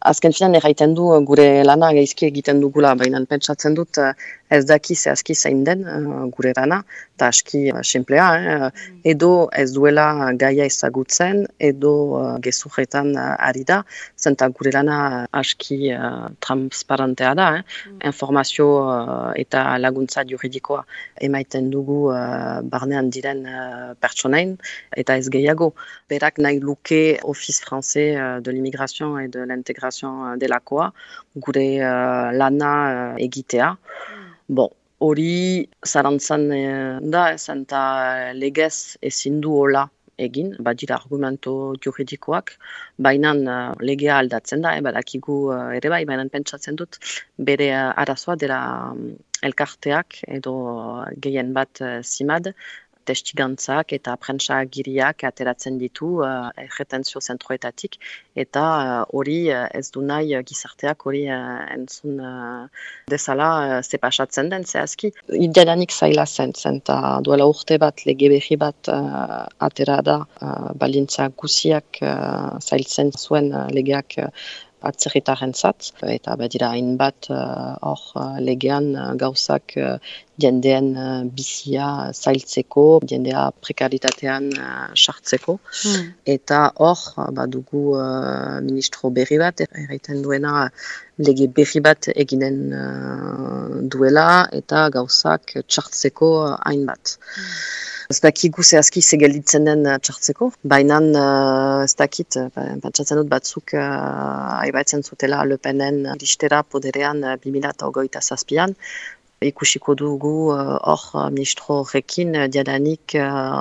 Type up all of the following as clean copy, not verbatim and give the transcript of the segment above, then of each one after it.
Azken finan erraiten du gure lana gaizki egiten dugula, baina pentsatzen dut ez daki zehazki zein den gure lana, eta aski simplea, edo ez duela gaia ezagutzen, edo gezurretan ari da, zenta gure lana aski transparentea da, informazio eta laguntza juridikoa emaiten dugu barnean diren pertsonain, eta ez gehiago. Berak nahi luke Office Français de l'Immigration et de l'Intégration delakoa, gure lana egitea. Bon, hori zarantzan da, zenta legez ezin du hola egin, badira argumento juridikoak, baina legea aldatzen da, badakigu ere bai, baina pentsatzen dut bere arazoa dela elkarteak edo gehien bat zimad, testigantzak eta prentsa agiriak ateratzen ditu erretenzio zentroetatik, eta hori ez du nahi gizarteak hori entzun dezala ze pasatzen den zehazki. Jadanik zaila zen, eta duela urte bat lege berri bat atera da balintza guziak zailtzen zuen legeak atzerritarrentzat, eta badira hainbat hor legean gauzak jendeen bizia zailtzeko, jendea prekaritatean sartzeko, eta hor badugu ministro berri bat, erraiten duena lege berri bat eginen duela, eta gauzak txartzeko hainbat. Ez dakigu zehazki gelditzen den txartzeko, baina ez dakit, pentsatzen dut batzuk aibatzen zutela Le Penen iristera poderean 2027an, ikusiko dugu hor ministro horrekin diadanik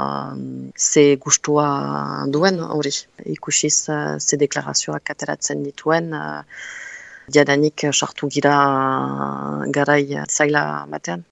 ze gustua duen hori. Ikusiz ze deklarazioak ateratzen dituen, diadanik sartu gira garai zaila batean.